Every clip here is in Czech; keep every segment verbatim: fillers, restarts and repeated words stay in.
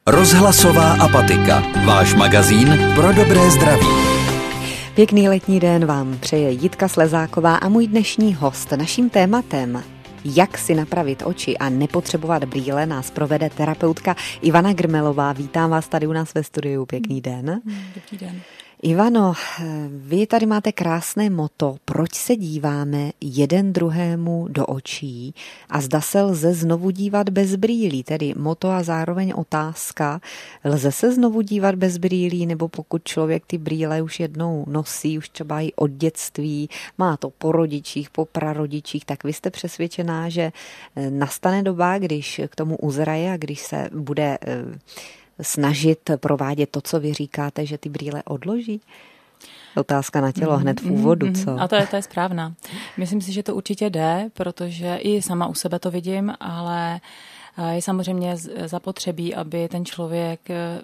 Rozhlasová apatika. Váš magazín pro dobré zdraví. Pěkný letní den vám přeje Jitka Slezáková a můj dnešní host. Naším tématem, jak si napravit oči a nepotřebovat brýle, nás provede terapeutka Ivana Grmelová. Vítám vás tady u nás ve studiu. Pěkný den. Dobrý den. Ivano, vy tady máte krásné motto, proč se díváme jeden druhému do očí a zda se lze znovu dívat bez brýlí, tedy motto a zároveň otázka, lze se znovu dívat bez brýlí, nebo pokud člověk ty brýle už jednou nosí, už třeba i od dětství, má to po rodičích, po prarodičích, tak vy jste přesvědčená, že nastane doba, když k tomu uzraje a když se bude snažit provádět to, co vy říkáte, že ty brýle odloží? Otázka na tělo hned v úvodu, co? A to je, to je správná. Myslím si, že to určitě jde, protože i sama u sebe to vidím, ale je samozřejmě zapotřebí, aby ten člověk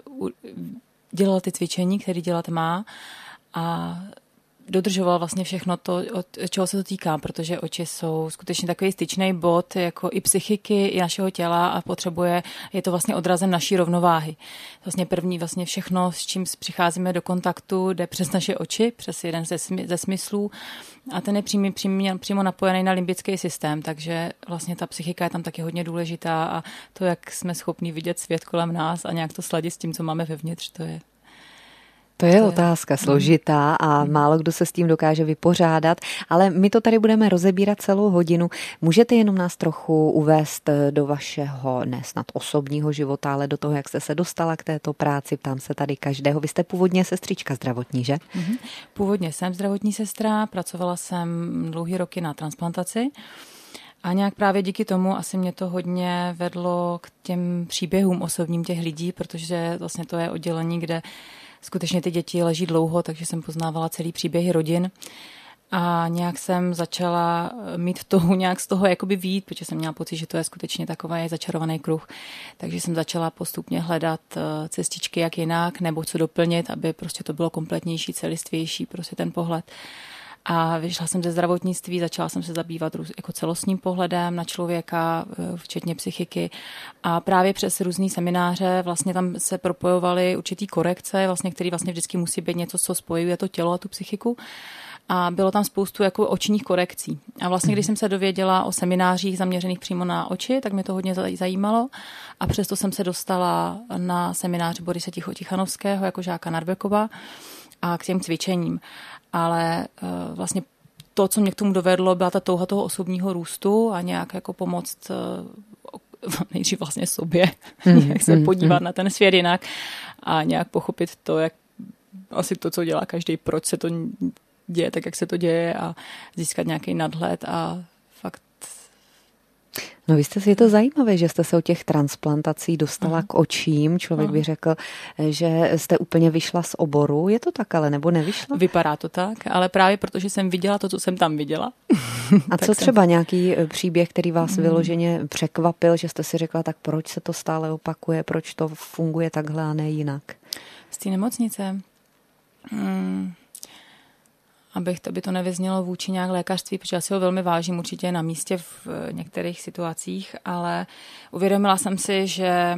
dělal ty cvičení, které dělat má a dodržoval vlastně všechno to, od čeho se to týká, protože oči jsou skutečně takový styčný bod jako i psychiky, i našeho těla a potřebuje, je to vlastně odrazem naší rovnováhy. Vlastně první vlastně všechno, s čím přicházíme do kontaktu, jde přes naše oči, přes jeden ze, smy, ze smyslů a ten je přímo, přímo, přímo napojený na limbický systém, takže vlastně ta psychika je tam taky hodně důležitá a to, jak jsme schopni vidět svět kolem nás a nějak to sladit s tím, co máme vevnitř, to je To je otázka složitá a málo kdo se s tím dokáže vypořádat, ale my to tady budeme rozebírat celou hodinu. Můžete jenom nás trochu uvést do vašeho, ne snad osobního života, ale do toho, jak jste se dostala k této práci, ptám se tady každého. Vy jste původně sestřička zdravotní, že? Původně jsem zdravotní sestra, pracovala jsem dlouhý roky na transplantaci. A nějak právě díky tomu asi mě to hodně vedlo k těm příběhům osobním těch lidí, protože vlastně to je oddělení, kde skutečně ty děti leží dlouho, takže jsem poznávala celý příběhy rodin a nějak jsem začala mít v toho nějak z toho jakoby vyjít, protože jsem měla pocit, že to je skutečně takový začarovaný kruh. Takže jsem začala postupně hledat cestičky, jak jinak, nebo co doplnit, aby prostě to bylo kompletnější, celistvější, prostě ten pohled. A vyšla jsem ze zdravotnictví, začala jsem se zabývat jako celostním pohledem na člověka, včetně psychiky. A právě přes různý semináře vlastně tam se propojovaly určitý korekce, vlastně, který vlastně vždycky musí být něco, co spojuje to tělo a tu psychiku. A bylo tam spoustu jako očních korekcí. A vlastně, když jsem se dověděla o seminářích zaměřených přímo na oči, tak mě to hodně zajímalo. A přesto jsem se dostala na seminář Borise Tichanovského jako žáka Narbekova a k těm cvičením. Ale uh, vlastně to, co mě k tomu dovedlo, byla ta touha toho osobního růstu a nějak jako pomoct uh, nejdřív vlastně sobě, mm, jak se mm, podívat mm. na ten svět jinak a nějak pochopit to, jak asi to, co dělá každý, proč se to děje tak, jak se to děje a získat nějaký nadhled a fakt. No vy jste si, je to zajímavé, že jste se od těch transplantací dostala Aha. k očím. Člověk Aha. by řekl, že jste úplně vyšla z oboru. Je to tak, ale nebo nevyšla? Vypadá to tak, ale právě protože jsem viděla to, co jsem tam viděla. A co třeba jsem... nějaký příběh, který vás hmm. vyloženě překvapil, že jste si řekla, tak proč se to stále opakuje, proč to funguje takhle a ne jinak? Z té nemocnice... Hmm. Abych, aby to nevyznělo vůči nějak lékařství, protože já si ho velmi vážím určitě na místě v některých situacích, ale uvědomila jsem si, že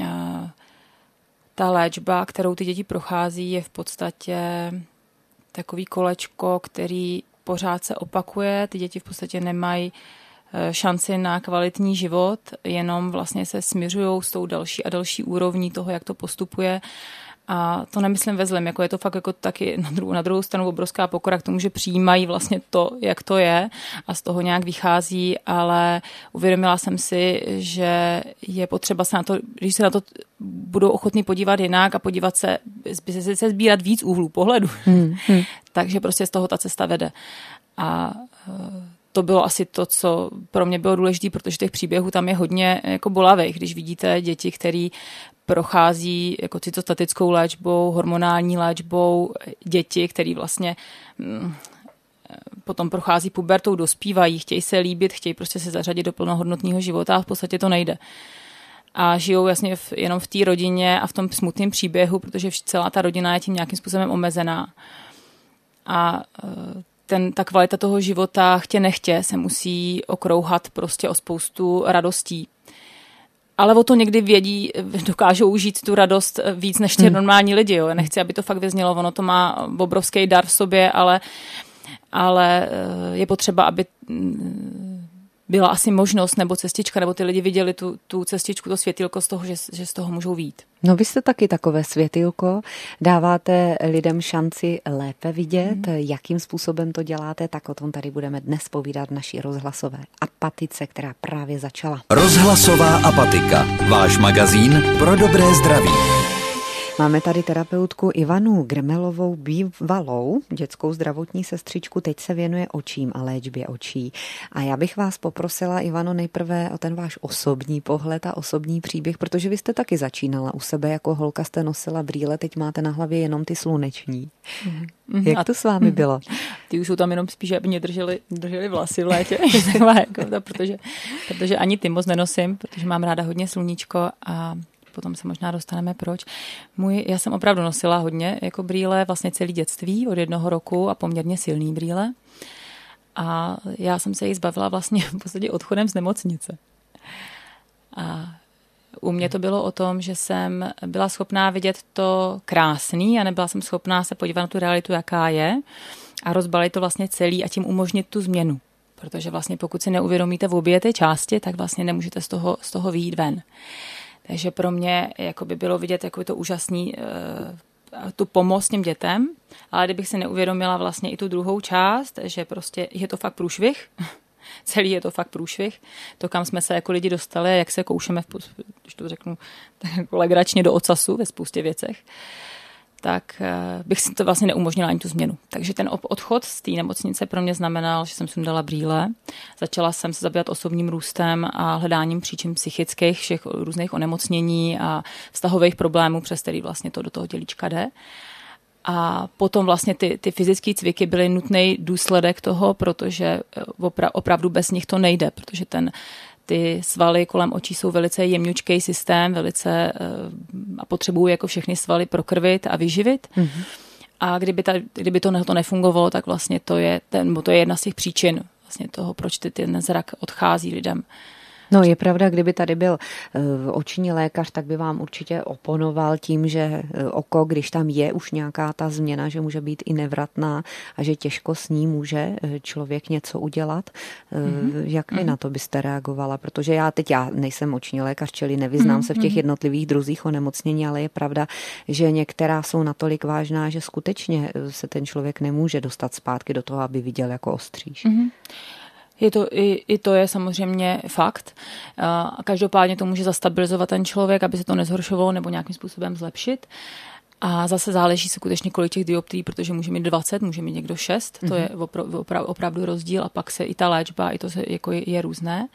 ta léčba, kterou ty děti prochází, je v podstatě takový kolečko, který pořád se opakuje. Ty děti v podstatě nemají šanci na kvalitní život, jenom vlastně se směřují s tou další a další úrovní toho, jak to postupuje. A to nemyslím ve zlém, jako je to fakt jako taky na druhou, na druhou stranu obrovská pokora k tomu, že přijímají vlastně to, jak to je a z toho nějak vychází, ale uvědomila jsem si, že je potřeba se na to, když se na to budou ochotní podívat jinak a podívat se, se, se sbírat víc úhlů pohledu, hmm, hmm. takže prostě z toho ta cesta vede. A to bylo asi to, co pro mě bylo důležité, protože těch příběhů tam je hodně jako bolavých, když vidíte děti, který prochází jako cytostatickou léčbou, hormonální léčbou, děti, který vlastně hm, potom prochází pubertou, dospívají, chtějí se líbit, chtějí prostě se zařadit do plnohodnotného života a v podstatě to nejde. A žijou jasně v, jenom v té rodině a v tom smutném příběhu, protože celá ta rodina je tím nějakým způsobem omezená. A ten, ta kvalita toho života chtě nechtě se musí okrouhat prostě o spoustu radostí. ale o to někdy vědí, dokážou žít tu radost víc než ty hmm. normální lidi. Jo. Nechci, aby to fakt vyznělo, ono to má obrovský dar v sobě, ale, ale je potřeba, aby byla asi možnost nebo cestička, nebo ty lidi viděli tu, tu cestičku, to světýlko z toho, že, že z toho můžou vyjít. No vy jste taky takové světýlko, dáváte lidem šanci lépe vidět, hmm. jakým způsobem to děláte, tak o tom tady budeme dnes povídat v naší rozhlasové apatice, která právě začala. Rozhlasová apatika, váš magazín pro dobré zdraví. Máme tady terapeutku Ivanu Grmelovou, bývalou dětskou zdravotní sestřičku, teď se věnuje očím a léčbě očí. A já bych vás poprosila, Ivano, nejprve o ten váš osobní pohled a osobní příběh, protože vy jste taky začínala u sebe, jako holka jste nosila brýle, teď máte na hlavě jenom ty sluneční. Mm. Jak to s vámi bylo? Ty už jsou tam jenom spíš, aby mě drželi, drželi vlasy v létě, protože, protože ani ty moc nenosím, protože mám ráda hodně sluníčko a potom se možná dostaneme proč. Můj, já jsem opravdu nosila hodně jako brýle, vlastně celý dětství od jednoho roku a poměrně silný brýle. A já jsem se jich zbavila vlastně v podstatě odchodem z nemocnice. A u mě to bylo o tom, že jsem byla schopná vidět to krásný a nebyla jsem schopná se podívat na tu realitu, jaká je a rozbalit to vlastně celý a tím umožnit tu změnu. Protože vlastně pokud si neuvědomíte v obě ty části, tak vlastně nemůžete z toho, z toho vyjít ven. Takže pro mě jako by bylo vidět jako to úžasný, tu pomoc těm dětem, ale kdybych si neuvědomila vlastně i tu druhou část, že prostě je to fakt průšvih, celý je to fakt průšvih, to, kam jsme se jako lidi dostali, jak se koušeme, v, když to řeknu tak jako legračně do ocasu ve spoustě věcech, tak bych si to vlastně neumožnila ani tu změnu. Takže ten odchod z té nemocnice pro mě znamenal, že jsem sundala brýle, začala jsem se zabývat osobním růstem a hledáním příčin psychických, všech různých onemocnění a vztahových problémů, přes který vlastně to do toho tělíčka jde. A potom vlastně ty, ty fyzické cviky byly nutný důsledek toho, protože opra- opravdu bez nich to nejde, protože ten ty svaly kolem očí jsou velice jemňučký systém, velice a potřebují jako všechny svaly prokrvit a vyživit. Mm-hmm. A kdyby, ta, kdyby to, to nefungovalo, tak vlastně to je, ten, to je jedna z těch příčin vlastně toho, proč ty, ten zrak odchází lidem. No je pravda, kdyby tady byl uh, oční lékař, tak by vám určitě oponoval tím, že uh, oko, když tam je už nějaká ta změna, že může být i nevratná a že těžko s ní může uh, člověk něco udělat. Uh, mm-hmm. Jak vy mm-hmm. na to byste reagovala? Protože já teď já nejsem oční lékař, čili nevyznám mm-hmm. se v těch jednotlivých druzích onemocnění, ale je pravda, že některá jsou natolik vážná, že skutečně se ten člověk nemůže dostat zpátky do toho, aby viděl jako ostříž. Mm-hmm. Je to, i, I to je samozřejmě fakt. Každopádně to může zastabilizovat ten člověk, aby se to nezhoršovalo nebo nějakým způsobem zlepšit. A zase záleží skutečně kolik těch dioptrií, protože může mít dvacet, může mít někdo šest, to je opra- opra- opravdu rozdíl a pak se i ta léčba, i to se, jako je, je různé.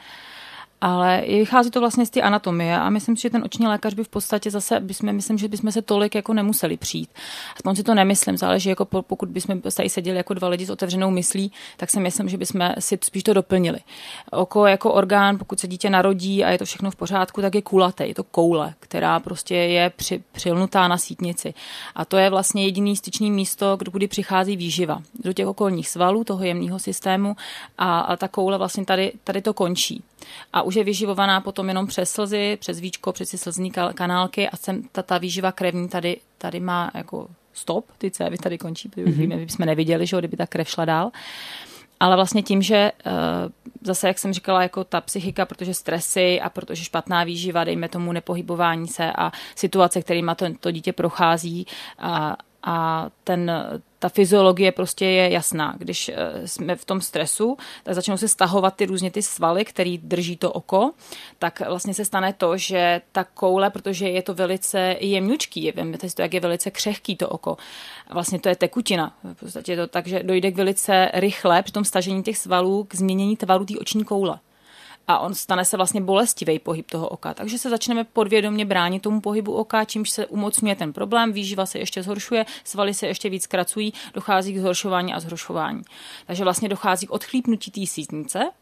Ale vychází to vlastně z té anatomie a myslím si, že ten oční lékař by v podstatě zase, bychom, myslím, že bychom se tolik jako nemuseli přijít. Aspoň si to nemyslím, záleží, jako pokud bychom tady seděli jako dva lidi s otevřenou myslí, tak si myslím, že bychom si spíš to doplnili. Oko jako orgán, pokud se dítě narodí a je to všechno v pořádku, tak je kulatý, je to koule, která prostě je při, přilnutá na sítnici. A to je vlastně jediný styčný místo, kdy přichází výživa do těch okolních svalů, toho jemného systému a, a ta koule vlastně tady, tady to končí. A už je vyživovaná potom jenom přes slzy, přes víčko, přes ty slzní kanálky a sem ta, ta výživa krevní tady, tady má jako stop, ty cévy tady končí, protože mm-hmm. my bychom neviděli, že kdyby ta krev šla dál. Ale vlastně tím, že zase, jak jsem říkala, jako ta psychika, protože stresy a protože špatná výživa, dejme tomu nepohybování se a situace, kterýma to, to dítě prochází a, a ten, ta fyziologie prostě je jasná. Když jsme v tom stresu, tak začnou se stahovat ty různě ty svaly, který drží to oko, tak vlastně se stane to, že ta koule, protože je to velice jemňučký, víte si to, jak je velice křehký to oko, vlastně to je tekutina. V podstatě je to tak, že dojde k velice rychle při tom stažení těch svalů k změnění tvaru té oční koule. A on stane se vlastně bolestivý pohyb toho oka. Takže se začneme podvědomě bránit tomu pohybu oka, čímž se umocňuje ten problém, výživa se ještě zhoršuje, svaly se ještě víc zkracují, dochází k zhoršování a zhoršování. Takže vlastně dochází k odchlípnutí té sítnice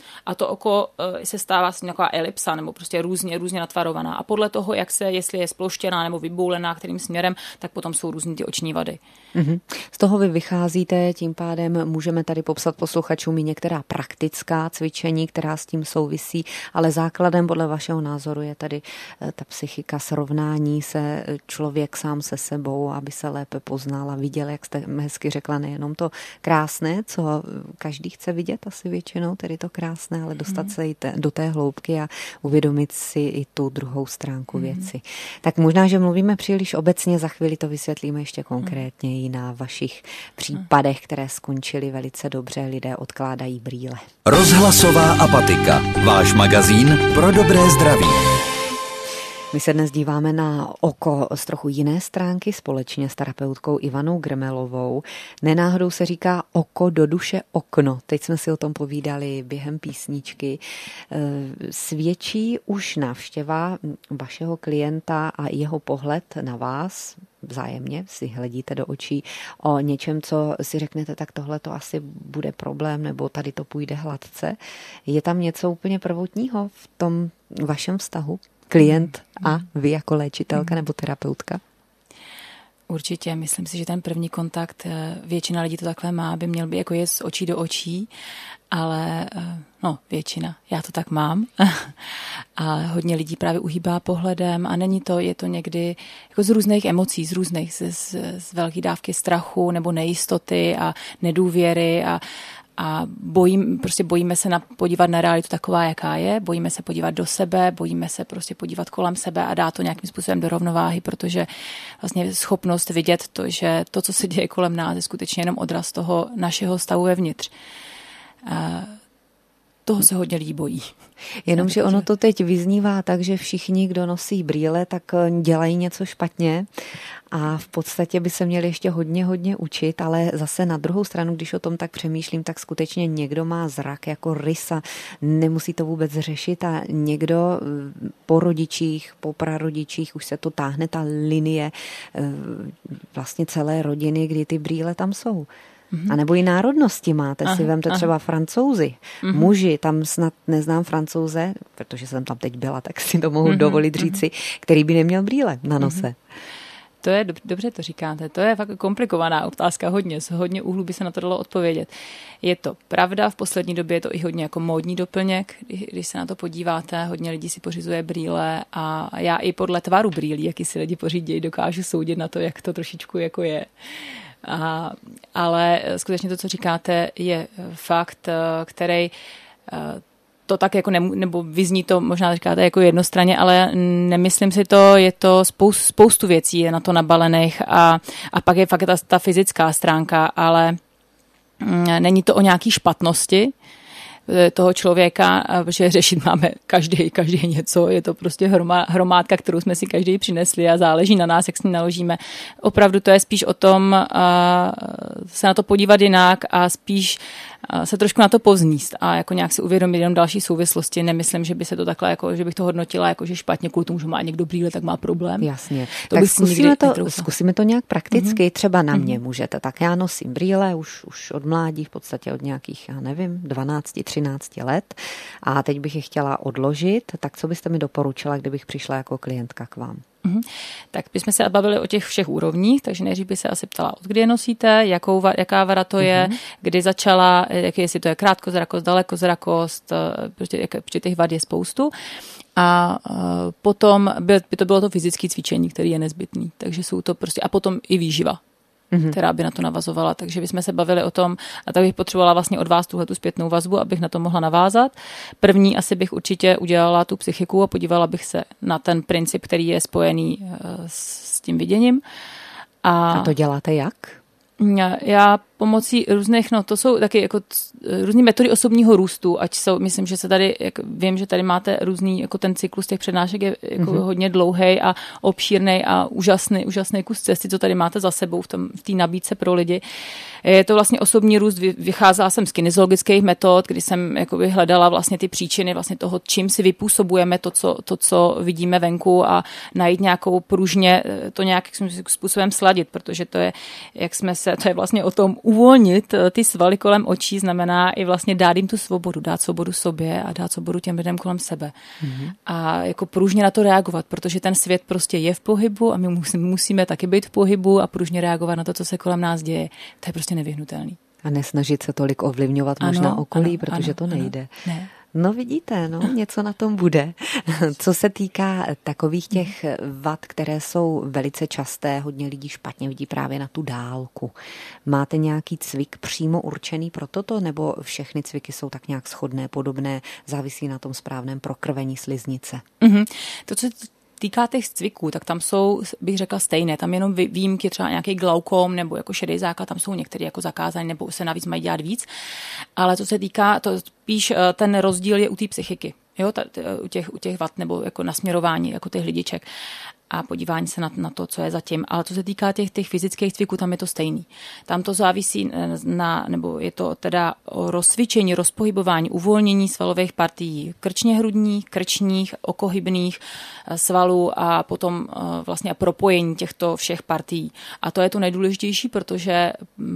A to oko se stává vlastně taková elipsa nebo prostě různě, různě natvarovaná. A podle toho, jak se, jestli je sploštěná nebo vyboulená, kterým směrem, tak potom jsou různý ty oční vady. Mm-hmm. Z toho vy vycházíte, tím pádem můžeme tady popsat posluchačům i některá praktická cvičení, která s tím souvisí, ale základem podle vašeho názoru je tady ta psychika, srovnání se člověk sám se sebou, aby se lépe poznal a viděl, jak jste hezky řekla, nejenom to krásné, co každý chce vidět asi většinou, tedy to krásné, ale dostat mm. se i te, do té hloubky a uvědomit si i tu druhou stránku mm. věci. Tak možná, že mluvíme příliš obecně, za chvíli to vysvětlíme ještě konkrétně i na vašich případech, které skončily velice dobře, lidé odkládají brýle. Rozhlasová apatika, váš magazín pro dobré zdraví. My se dnes díváme na oko z trochu jiné stránky společně s terapeutkou Ivanou Grmelovou. Nenáhodou se říká oko do duše okno. Teď jsme si o tom povídali během písničky. Svědčí už návštěva vašeho klienta a jeho pohled na vás, vzájemně si hledíte do očí, o něčem, co si řeknete, tak tohle to asi bude problém, nebo tady to půjde hladce. Je tam něco úplně prvotního v tom vašem vztahu? Klient a vy jako léčitelka nebo terapeutka? Určitě, myslím si, že ten první kontakt, většina lidí to takhle má, by měl být jako je z očí do očí, ale no většina, já to tak mám, ale hodně lidí právě uhýbá pohledem a není to, je to někdy jako z různých emocí, z různých, z, z, z velké dávky strachu nebo nejistoty a nedůvěry a A bojím, prostě bojíme se na, podívat na realitu taková, jaká je, bojíme se podívat do sebe, bojíme se prostě podívat kolem sebe a dát to nějakým způsobem do rovnováhy, protože vlastně schopnost vidět to, že to, co se děje kolem nás, je skutečně jenom odraz toho našeho stavu vevnitř. A toho se hodně lidí bojí. Jenomže ono to teď vyznívá tak, že všichni, kdo nosí brýle, tak dělají něco špatně a v podstatě by se měli ještě hodně, hodně učit, ale zase na druhou stranu, když o tom tak přemýšlím, tak skutečně někdo má zrak jako rys a nemusí to vůbec řešit a někdo po rodičích, po prarodičích už se to táhne ta linie vlastně celé rodiny, kdy ty brýle tam jsou. A nebo i národnosti máte, aha, si vemte aha. třeba Francouzi, uh-huh. muži, tam snad neznám Francouze, protože jsem tam teď byla, tak si to mohu uh-huh. dovolit říci, uh-huh. který by neměl brýle na nose. Uh-huh. To je, dobře to říkáte, to je fakt komplikovaná otázka, hodně, z hodně úhlů by se na to dalo odpovědět. Je to pravda, v poslední době je to i hodně jako módní doplněk, když se na to podíváte, hodně lidí si pořizuje brýle a já i podle tvaru brýlí, jaký si lidi pořídějí, dokážu soudit na to, jak to trošičku jako je. A, ale skutečně to, co říkáte, je fakt, který to tak jako ne, nebo vyzní to, možná říkáte jako jednostranně, ale nemyslím si to, je to spoustu, spoustu věcí je na to nabalených a, a pak je fakt ta, ta fyzická stránka, ale není to o nějaký špatnosti toho člověka, protože řešit máme každý, každý něco, je to prostě hromá, hromádka, kterou jsme si každý přinesli a záleží na nás, jak s ní naložíme. Opravdu to je spíš o tom a, se na to podívat jinak a spíš a, se trošku na to povzníst a jako nějak si uvědomit jenom další souvislosti. Nemyslím, že by se to takhle, jako, že bych to hodnotila, jako že špatně kvůli tomu, že má někdo brýle, tak má problém. Jasně. To tak zkusíme to, zkusíme to nějak prakticky, mm-hmm. třeba na mě mm-hmm. můžete. Tak já nosím brýle už, už od mládí, v podstatě od nějakých, já nevím, dvanáct, třináct let a teď bych je chtěla odložit, tak co byste mi doporučila, kdybych přišla jako klientka k vám? Mm-hmm. Tak bychom se bavili o těch všech úrovních, takže nejdřív by se asi ptala, od kdy je nosíte, jakou, jaká vada to je, mm-hmm. kdy začala, jak, jestli to je krátkozrakost, dalekozrakost, prostě, protože těch vad je spoustu. A potom by, by to bylo to fyzické cvičení, které je nezbytný, takže jsou to prostě, a potom i výživa, mm-hmm. která by na to navazovala. Takže bychom se bavili o tom, a tak bych potřebovala vlastně od vás tuhletu zpětnou vazbu, abych na to mohla navázat. První asi bych určitě udělala tu psychiku a podívala bych se na ten princip, který je spojený s tím viděním. A, a to děláte jak? Já pomocí různých, no to jsou taky jako různé metody osobního růstu, ať jsou, myslím, že se tady, jak vím, že tady máte různý, jako ten cyklus těch přednášek je jako mm-hmm. hodně dlouhý a obšírnej a úžasný, úžasný kus cesty, co tady máte za sebou v tom, v té nabídce pro lidi. Je to vlastně osobní růst, vycházela jsem z kinesiologických metod, kdy jsem jakoby hledala vlastně ty příčiny vlastně toho, čím si vypůsobujeme to, co, to, co vidíme venku a najít nějakou pružně, to nějakým způsobem sladit, protože to je, jak jsme se, to je vlastně o tom uvolnit ty svaly kolem očí znamená i vlastně dát jim tu svobodu, dát svobodu sobě a dát svobodu těm lidem kolem sebe. Mm-hmm. A jako pružně na to reagovat, protože ten svět prostě je v pohybu a my musíme taky být v pohybu a pružně reagovat na to, co se kolem nás děje. To je prostě nevyhnutelný. A nesnažit se tolik ovlivňovat ano, možná okolí, ano, protože ano, to nejde. Ano, ne. No vidíte, no, něco na tom bude. Co se týká takových těch vad, které jsou velice časté, hodně lidí špatně vidí právě na tu dálku. Máte nějaký cvik přímo určený pro toto, nebo všechny cviky jsou tak nějak shodné, podobné, závisí na tom správném prokrvení sliznice? Mm-hmm. To, co týká těch cviků, tak tam jsou, bych řekla, stejné. Tam jenom výjimky, třeba nějaký glaukom nebo jako šedý základ, tam jsou některé jako zakázané nebo se navíc mají dělat víc. Ale co se týká, to spíš ten rozdíl je u té psychiky. Jo, ta, u, těch, u těch vad nebo jako nasměrování jako těch lidiček a podívání se na, na to, co je zatím. Ale co se týká těch, těch fyzických cviků, tam je to stejný. Tam to závisí na, nebo je to teda o rozcvičení, rozpohybování, uvolnění svalových partií krčně hrudních, krčních, okohybných svalů a potom vlastně propojení těchto všech partií. A to je to nejdůležitější, protože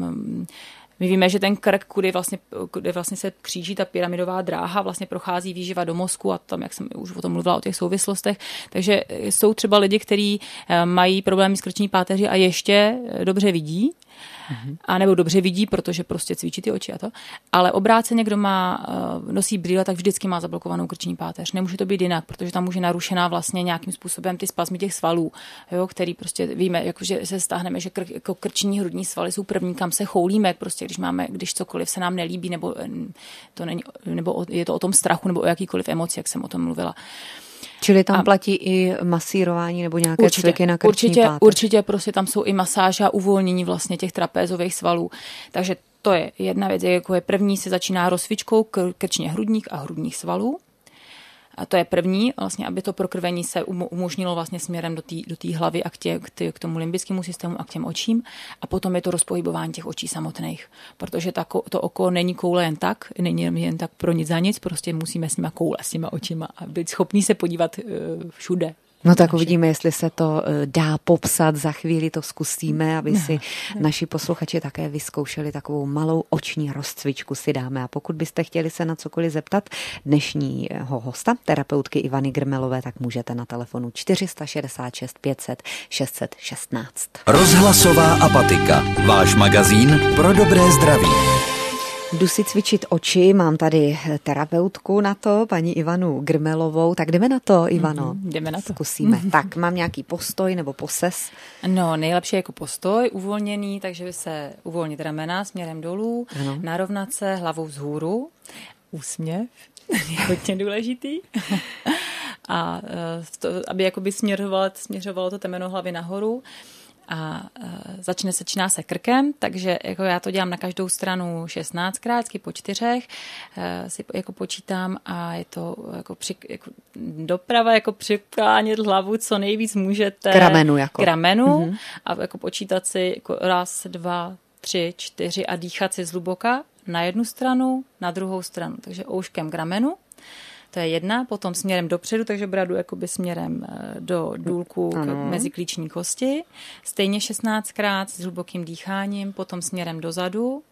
my víme, že ten krk, kudy vlastně, kudy vlastně se kříží ta pyramidová dráha, vlastně prochází výživa do mozku a tam, jak jsem už o tom mluvila, o těch souvislostech. Takže jsou třeba lidi, kteří mají problémy s krční páteří a ještě dobře vidí, mm-hmm. a nebo dobře vidí, protože prostě cvičí ty oči a to. Ale obráceně, kdo má, nosí brýle, tak vždycky má zablokovanou krční páteř. Nemůže to být jinak, protože tam může narušená vlastně nějakým způsobem ty spazmy těch svalů, jo, který prostě víme, jako, že se stáhneme, že kr, jako krční hrudní svaly jsou první, kam se choulíme, prostě když máme, když cokoliv se nám nelíbí, nebo to není, nebo je to o tom strachu, nebo o jakýkoliv emoci, jak jsem o tom mluvila. Čili tam a platí i masírování nebo nějaké určitě, cviky na krční určitě, páteř? Určitě, prostě tam jsou i masáže a uvolnění vlastně těch trapézových svalů. Takže to je jedna věc, jako je první, se začíná rozcvičkou krčně hrudních a hrudních svalů. A to je první, vlastně, aby to prokrvení se umožnilo vlastně směrem do té do té hlavy a k, tě, k, tě, k tomu limbickému systému a k těm očím. A potom je to rozpohybování těch očí samotných. Protože ta, to oko není koule jen tak, není jen tak pro nic za nic, prostě musíme s nima koule, s těma očima a být schopní se podívat uh, všude. No tak uvidíme, jestli se to dá popsat, za chvíli to zkusíme, aby si naši posluchači také vyzkoušeli takovou malou oční rozcvičku si dáme. A pokud byste chtěli se na cokoliv zeptat dnešního hosta, terapeutky Ivany Grmelové, tak můžete na telefonu čtyři šedesát šest pět set šest set šestnáct. Rozhlasová apatika, váš magazín pro dobré zdraví. Jdu si cvičit oči, mám tady terapeutku na to, paní Ivanu Grmelovou. Tak jdeme na to, Ivano. Mm, jdeme na to. Zkusíme. Tak, mám nějaký postoj nebo poses? No, nejlepší jako postoj, uvolněný, takže by se uvolnit ramena směrem dolů, ano. Narovnat se hlavou vzhůru, úsměv, je hodně důležitý. A to, aby jakoby směřovalo, směřovalo to temeno hlavy nahoru. A uh, začne se začíná se krkem, takže jako já to dělám na každou stranu šestnáctkrát, po čtyřech, uh, si jako počítám a je to jako, při, jako doprava, jako přiklánět hlavu, co nejvíc můžete. K ramenu jako. K ramenu mm-hmm. a jako počítat si jako raz, dva, tři, čtyři a dýchat si zhluboka na jednu stranu, na druhou stranu, takže ouškem k ramenu. To je jedna, potom směrem dopředu, takže bradu jakoby směrem do důlku k, mezi klíční kosti. Stejně šestnáctkrát s hlubokým dýcháním, potom směrem dozadu.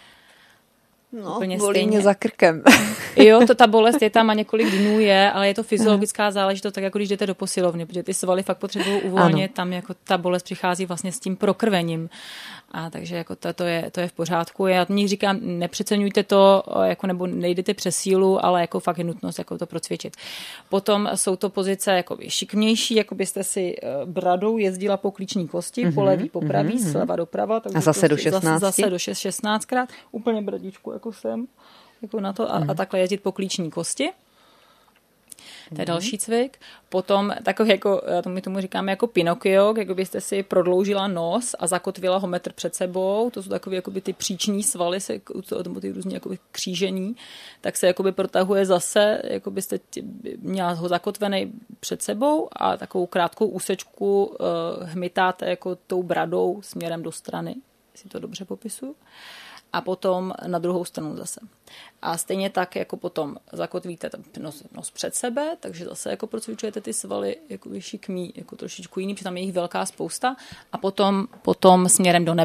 No, úplně bolí stejně. Mě za krkem. Jo, to ta bolest je tam a několik dnů je, ale je to fyziologická záležitost, tak jako když jdete do posilovny, protože ty svaly fakt potřebují uvolnit, ano. Tam jako ta bolest přichází vlastně s tím prokrvením. A takže jako to, to, je, to je v pořádku. Já ní říkám, nepřeceňujte to, jako nebo nejdete přes sílu, ale jako fakt je nutnost jako to procvičit. Potom jsou to pozice jako šikmější, jako byste si bradou jezdila po klíční kosti, mm-hmm, po levý, po pravý, mm-hmm. zleva doprava. Takže a zase prostě, do šestnácti? Zase, zase do šestnáctkrát, úplně bradičku jako sem, jako na to a, mm-hmm. a takhle jezdit po klíční kosti. To je další cvik. Potom takový jako, my tomu říkáme jako Pinokio, jako byste si prodloužila nos a zakotvila ho metr před sebou. To jsou takové jakoby ty příční svaly, se, ty různě jakoby křížení, tak se jakoby protahuje zase, jako byste měla ho zakotvený před sebou a takovou krátkou úsečku uh, hmytáte jako tou bradou směrem do strany, jestli to dobře popisuju. A potom na druhou stranu zase. A stejně tak, jako potom zakotvíte nos, nos před sebe, takže zase jako procvičujete ty svaly jako šikmý, jako trošičku jiný, protože tam je jich velká spousta. A potom, potom směrem do nebe.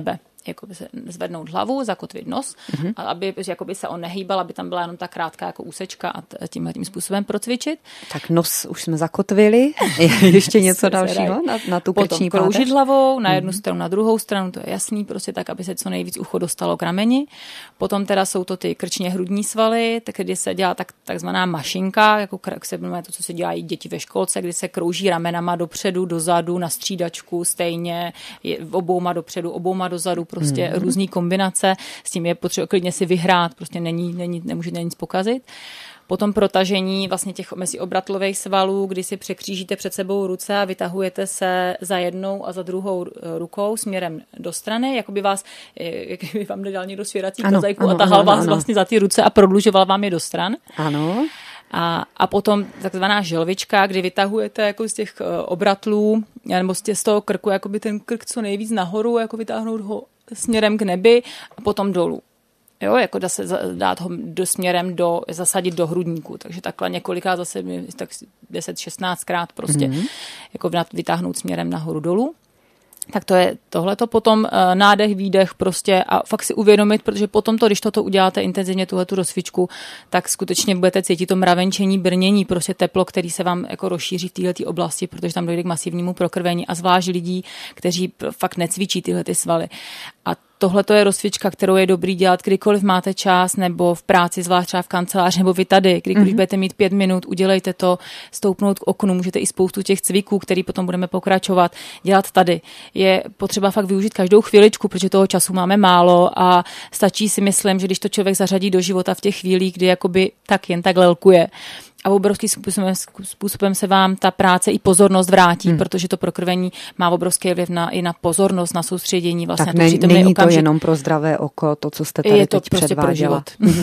jakoby se zvednout hlavu, zakotvit nos, mm-hmm. a aby jakoby se on nehýbal, aby tam byla jenom ta krátká jako úsečka a tímhle tím způsobem procvičit. Tak nos už jsme zakotvili. Ještě něco dalšího na, na tu krční páteř? Potom kroužit hlavou na jednu mm-hmm. stranu, na druhou stranu, to je jasný, prostě tak, aby se co nejvíc ucho dostalo k rameni. Potom teda jsou to ty krčně hrudní svaly, tak kdy se dělá tak, takzvaná mašinka, jako se jmenuje to, co se dělají děti ve školce, kdy se krouží ramenama dopředu, dozadu, na střídačku, stejně, obouma dopředu, obouma dozadu, prostě mm. různý kombinace, s tím je potřeba klidně si vyhrát, prostě není, není, nemůžete nic pokazit. Potom protažení vlastně těch meziobratlových svalů, kdy si překřížíte před sebou ruce a vytahujete se za jednou a za druhou rukou směrem do strany, jako by vás, jak by vám dal někdo svěrací kazajku a tahal ano, vás ano. vlastně za ty ruce a prodlužoval vám je do stran. Ano. A, a potom takzvaná želvička, kdy vytahujete jako z těch obratlů, nebo z toho krku, jako by ten krk co nejvíc nahoru, jako vytáhnout ho směrem k nebi a potom dolů. Jo, jako dá se dát ho do směrem do, zasadit do hrudníku, takže takhle několikrát zase, tak deset šestnáctkrát prostě, mm-hmm. jako vytáhnout směrem nahoru dolů. Tak to je tohleto, potom uh, nádech, výdech prostě a fakt si uvědomit, protože potom to, když toto uděláte intenzivně, tuhletu rozcvičku, tak skutečně budete cítit to mravenčení, brnění, prostě teplo, který se vám jako rozšíří v této oblasti, protože tam dojde k masivnímu prokrvení a zvlášť lidí, kteří fakt necvičí tyhle ty svaly. A tohle to je rozcvička, kterou je dobrý dělat, kdykoliv máte čas, nebo v práci, zvlášť třeba v kanceláři, nebo vy tady, kdykoliv mm-hmm. budete mít pět minut, udělejte to, stoupnout k oknu, můžete i spoustu těch cviků, který potom budeme pokračovat, dělat tady. Je potřeba fakt využít každou chviličku, protože toho času máme málo a stačí si myslím, že když to člověk zařadí do života v těch chvílích, kdy jakoby tak jen tak lelkuje, a obrovským způsobem, způsobem se vám ta práce i pozornost vrátí, hmm. protože to prokrvení má obrovský vliv na, i na pozornost, na soustředění. Vlastně tak na ne, není okamžik. To jenom pro zdravé oko, to, co jste tady je to teď prostě předváděla.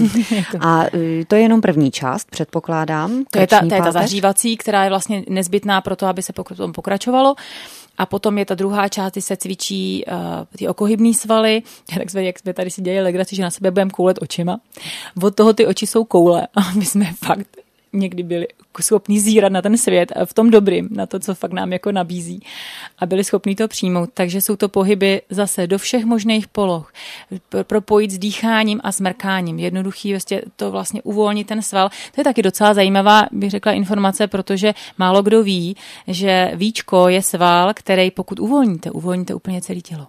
A to je jenom první část, předpokládám. To je, ta, to je ta zařívací, která je vlastně nezbytná pro to, aby se potom pokračovalo. A potom je ta druhá část, kdy se cvičí uh, ty okohybný svaly, jak jsme, jak jsme tady si dělali legraci, že na sebe budeme koulet očima. Od toho ty oči jsou koule a my jsme fakt někdy byli schopní zírat na ten svět v tom dobrým, na to, co fakt nám jako nabízí a byli schopní to přijmout. Takže jsou to pohyby zase do všech možných poloh. Propojit s dýcháním a smrkáním. Jednoduchý vlastně to vlastně uvolnit ten sval. To je taky docela zajímavá, bych řekla, informace, protože málo kdo ví, že víčko je sval, který pokud uvolníte, uvolníte úplně celé tělo.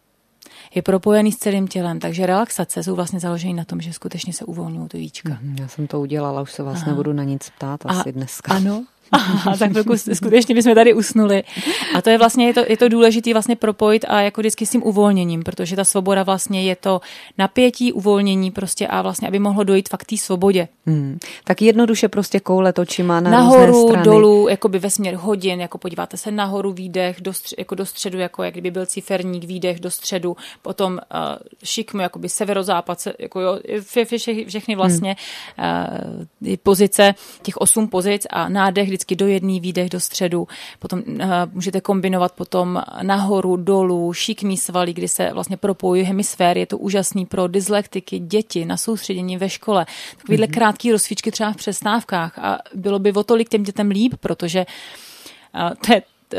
Je propojený s celým tělem, takže relaxace jsou vlastně založeny na tom, že skutečně se uvolňují to víčka. Já jsem to udělala, už se vás Aha. nebudu na nic ptát asi a, dneska. Ano. Aha, tak skutečně bychom tady usnuli. A to je vlastně, je to, je to důležité vlastně propojit a jako vždycky s tím uvolněním, protože ta svoboda vlastně je to napětí, uvolnění prostě a vlastně, aby mohlo dojít fakt k té svobodě. Hmm. Tak jednoduše prostě koulet očima na nahoru, různé strany. dolů, jakoby ve směr hodin, jako podíváte se nahoru, výdech, do, stř- jako do středu, jako jak kdyby byl ciferník, výdech do středu, potom uh, šikmu, jakoby severozápad, se, jako jo, vše, vše, všechny vlastně uh, pozice, těch osm pozic a nádech vždycky do jedný, výdech do středu. Potom uh, můžete kombinovat potom nahoru, dolů, šikmý svaly, kdy se vlastně propojují hemisféry. Je to úžasný pro dyslektiky, děti na soustředění ve škole. Takovýhle mm-hmm. krátký rozcvičky třeba v přestávkách a bylo by o tolik těm dětem líp, protože uh, to je, uh,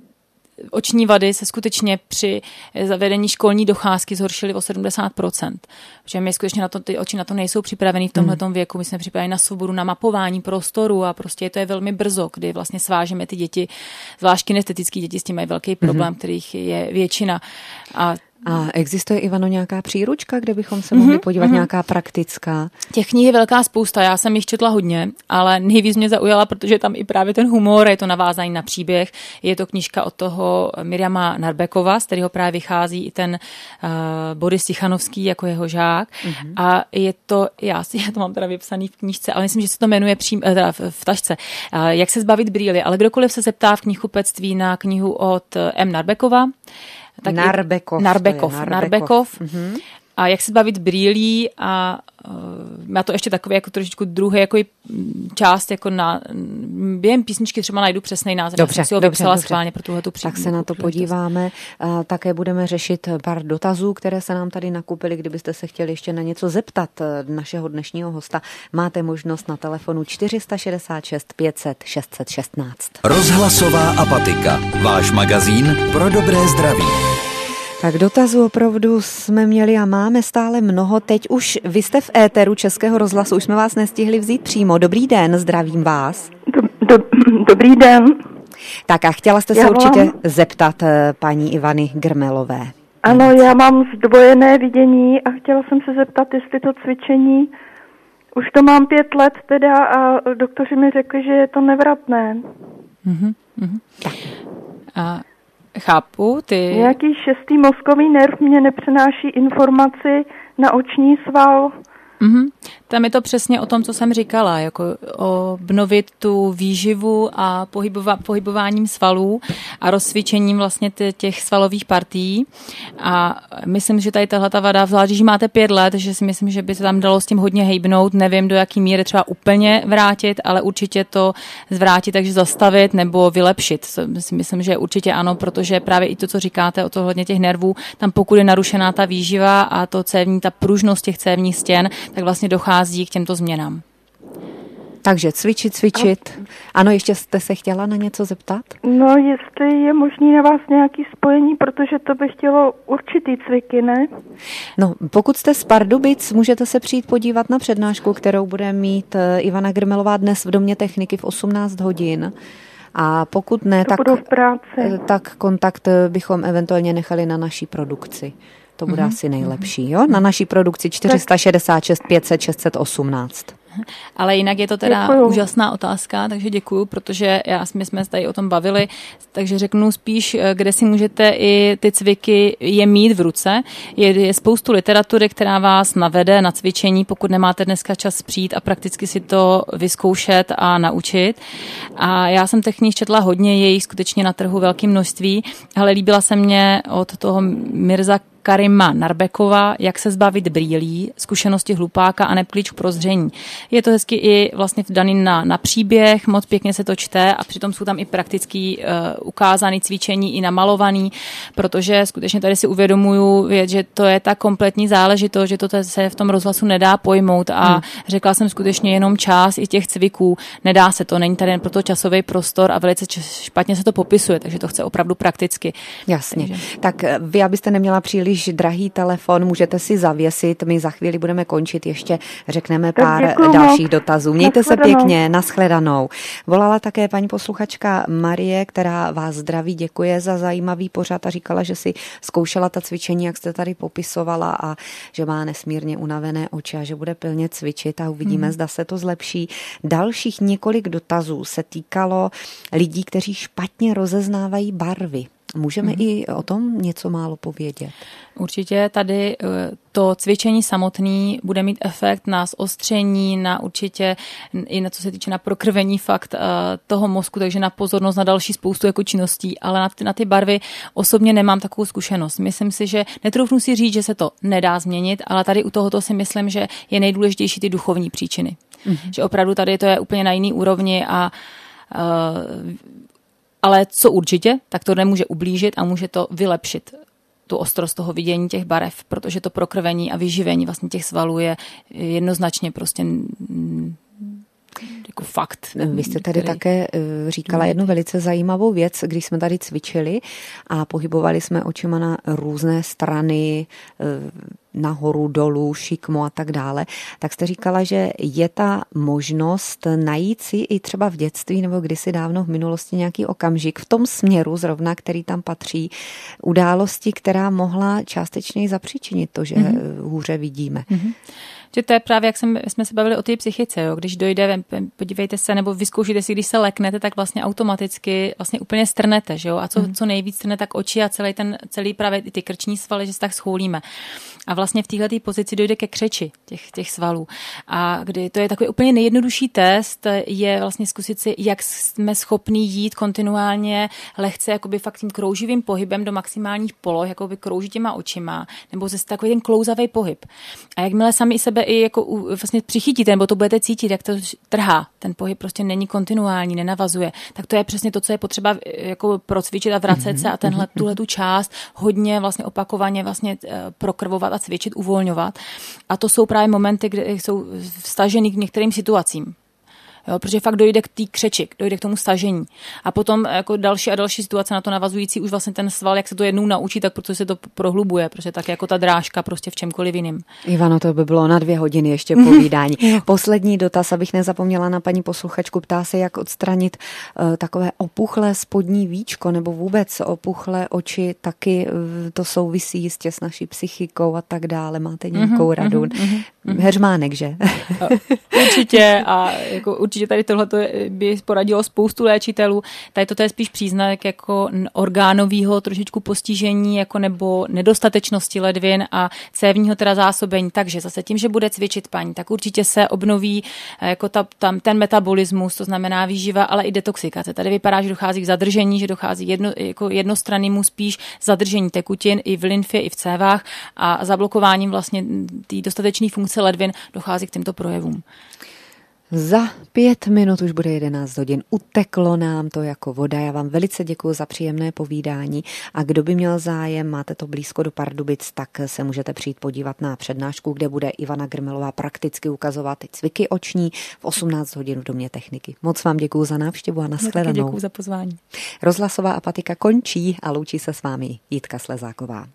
oční vady se skutečně při zavedení školní docházky zhoršily o sedmdesát procent. Protože my skutečně na to, ty oči na to nejsou připravený v tomhletom věku. My jsme připraveni na svobodu, na mapování prostoru a prostě to je velmi brzo, kdy vlastně svážeme ty děti, zvlášť kinestetické děti, s tím mají velký problém, mm-hmm. kterých je většina. A A existuje, Ivano, nějaká příručka, kde bychom se mohli mm-hmm, podívat, mm-hmm. nějaká praktická? Těch knih je velká spousta, já jsem jich četla hodně, ale nejvíc mě zaujala, protože tam i právě ten humor, je to navázání na příběh, je to knížka od toho Miriama Narbekova, z kterého právě vychází i ten uh, Boris Tichanovský jako jeho žák mm-hmm. a je to, já si já to mám teda vypsaný v knížce, ale myslím, že se to jmenuje přím, teda v, v tašce, uh, Jak se zbavit brýly, ale kdokoliv se zeptá v knihkupectví na knihu od M. Narbekova, tak Narbekov. Narbekov. Narbekov. Narbekov. Mm-hmm. A jak se zbavit brýlí a uh, má to ještě takový jako trošičku druhý jako část, jako na během písničky třeba najdu přesný název. Dobře, já jsem si ho dobře, vypsala dobře. schválně pro tuhletu příležitost. Tak se na to podíváme. A také budeme řešit pár dotazů, které se nám tady nakupily. Kdybyste se chtěli ještě na něco zeptat našeho dnešního hosta, máte možnost na telefonu čtyři šedesát šest pět set šest set šestnáct. Rozhlasová apatika. Váš magazín pro dobré zdraví. Tak dotazů opravdu jsme měli a máme stále mnoho. Teď už vy jste v éteru Českého rozhlasu, už jsme vás nestihli vzít přímo. Dobrý den, zdravím vás. Do, do, dobrý den. Tak a chtěla jste se já určitě mám... zeptat paní Ivany Grmelové. Ano, já mám zdvojené vidění a chtěla jsem se zeptat, jestli to cvičení, už to mám pět let teda a doktoři mi řekli, že je to nevratné. Mm-hmm, mm-hmm. A chápu, ty... Nějaký šestý mozkový nerv mě nepřenáší informaci na oční sval. Mm-hmm. Tam je to přesně o tom, co jsem říkala, jako obnovit tu výživu a pohybova, pohybováním svalů a rozcvičením vlastně těch svalových partií. A myslím, že tady tahle ta vada, zvlášť, že máte pět let, že si myslím, že by se tam dalo s tím hodně hejbnout. Nevím, do jaký míry třeba úplně vrátit, ale určitě to zvrátit, takže zastavit nebo vylepšit. Myslím, že určitě ano, protože právě i to, co říkáte o tohle těch nervů, tam pokud je narušená ta výživa a to cévní, ta pružnost těch cévních stěn, tak vlastně dochází k těmto změnám. Takže cvičit, cvičit. Ano, ještě jste se chtěla na něco zeptat? No, jestli je možný na vás nějaký spojení, protože to by chtělo určitý cviky, ne? No, pokud jste z Pardubic, můžete se přijít podívat na přednášku, kterou bude mít Ivana Grmelová dnes v Domě techniky v osmnáct hodin. A pokud ne, tak, tak kontakt bychom eventuálně nechali na naší produkci. To bude mm-hmm. asi nejlepší, jo? Na naší produkci čtyři šest šest pět set šest set osmnáct. Ale jinak je to teda děkuju. Úžasná otázka, takže děkuju, protože já, my jsme tady o tom bavili, takže řeknu spíš, kde si můžete i ty cviky je mít v ruce. Je, je spoustu literatury, která vás navede na cvičení, pokud nemáte dneska čas přijít a prakticky si to vyzkoušet a naučit. A já jsem těch knih četla hodně, je jich skutečně na trhu velké množství, ale líbila se mě od toho Mirza Karima Narbekova, jak se zbavit brýlí, zkušenosti hlupáka a klíč k prozření. Je to hezky i vlastně daný na, na příběh, moc pěkně se to čte a přitom jsou tam i praktický uh, ukázaný cvičení i namalovaný, protože skutečně tady si uvědomuju, že to je ta kompletní záležitost, že to se v tom rozhlasu nedá pojmout a hmm. řekla jsem skutečně jenom část i těch cviků. Nedá se to, není tady proto časový prostor a velice špatně se to popisuje, takže to chce opravdu prakticky. Jasně. Takže. Tak vy, abyste neměla příliš drahý telefon, můžete si zavěsit. My za chvíli budeme končit, ještě řekneme pár děkuju, dalších dotazů. Mějte se pěkně, nashledanou. Volala také paní posluchačka Marie, která vás zdraví, děkuje za zajímavý pořad a říkala, že si zkoušela ta cvičení, jak jste tady popisovala a že má nesmírně unavené oči a že bude pilně cvičit a uvidíme, mm. zda se to zlepší. Dalších několik dotazů se týkalo lidí, kteří špatně rozeznávají barvy. Můžeme mm. i o tom něco málo povědět? Určitě tady to cvičení samotný bude mít efekt na zostření, na určitě i na co se týče na prokrvení fakt toho mozku, takže na pozornost na další spoustu jako činností, ale na ty, na ty barvy osobně nemám takovou zkušenost. Myslím si, že netroufnu si říct, že se to nedá změnit, ale tady u tohoto si myslím, že je nejdůležitější ty duchovní příčiny. Mm. Že opravdu tady to je úplně na jiný úrovni a uh, ale co určitě, tak to nemůže ublížit a může to vylepšit tu ostrost toho vidění těch barev, protože to prokrvení a vyživení vlastně těch svalů je jednoznačně prostě jako fakt. Vy jste tady který... také říkala jednu velice zajímavou věc, když jsme tady cvičili a pohybovali jsme očima na různé strany, nahoru, dolů, šikmo a tak dále, tak jste říkala, že je ta možnost najít si i třeba v dětství nebo kdysi dávno v minulosti nějaký okamžik v tom směru zrovna, který tam patří, události, která mohla částečně zapříčinit to, že mm-hmm. hůře vidíme. Mm-hmm. Že to je právě, jak jsme, jsme se bavili o té psychice, jo? Když dojde, podívejte se, nebo vyzkoušíte si, když se leknete, tak vlastně automaticky vlastně úplně strnete, že jo? A co, mm. co nejvíc strne, tak oči a celý ten, celý právě ty krční svaly, že se tak schoulíme. A vlastně v této pozici dojde ke křeči těch, těch svalů. A kdy to je takový úplně nejjednodušší test, je vlastně zkusit si, jak jsme schopní jít kontinuálně lehce, jakoby fakt tím krouživým pohybem do maximálních poloh, jakoby kroužit těma očima, nebo zase takový ten klouzavý pohyb. A jakmile sami i sebe i jako vlastně přichytíte, nebo to budete cítit, jak to trhá, ten pohyb prostě není kontinuální, nenavazuje, tak to je přesně to, co je potřeba jako procvičit a vracet se a tenhle, tuhle tu část hodně vlastně opakovaně vlastně prokrvovat a cvičit, uvolňovat. A to jsou právě momenty, kde jsou vstažený k některým situacím. Jo, protože fakt dojde k té křeči, dojde k tomu stažení. A potom jako další a další situace na to navazující už vlastně ten sval, jak se to jednou naučí, tak protože se to prohlubuje, protože tak jako ta drážka prostě v čemkoliv jiným. Ivano, to by bylo na dvě hodiny ještě povídání. Poslední dotaz, abych nezapomněla na paní posluchačku, ptá se, jak odstranit uh, takové opuchlé spodní víčko nebo vůbec opuchlé oči, taky uh, to souvisí jistě s naší psychikou a tak dále. Máte nějakou mm-hmm, radu? Mm-hmm. Heřmánek, že? Určitě a jako určitě tady tohle by poradilo spoustu léčitelů. Tady toto je spíš příznak jako orgánového trošičku postižení jako nebo nedostatečnosti ledvin a cévního teda zásobení. Takže zase tím, že bude cvičit paní, tak určitě se obnoví jako ta, tam ten metabolismus, to znamená výživa, ale i detoxikace. Tady vypadá, že dochází k zadržení, že dochází jedno, jako jednostrannému spíš zadržení tekutin i v lymfě, i v cévách a zablokováním vlastně té dostatečné funkce ledvin dochází k těmto projevům. Za pět minut už bude jedenáct hodin. Uteklo nám to jako voda. Já vám velice děkuji za příjemné povídání a kdo by měl zájem, máte to blízko do Pardubic, tak se můžete přijít podívat na přednášku, kde bude Ivana Grmelová prakticky ukazovat cviky oční v osmnáct hodin v Domě techniky. Moc vám děkuji za návštěvu a nashledanou. Děkuji za pozvání. Rozhlasová apatika končí a loučí se s vámi Jitka Slezáková.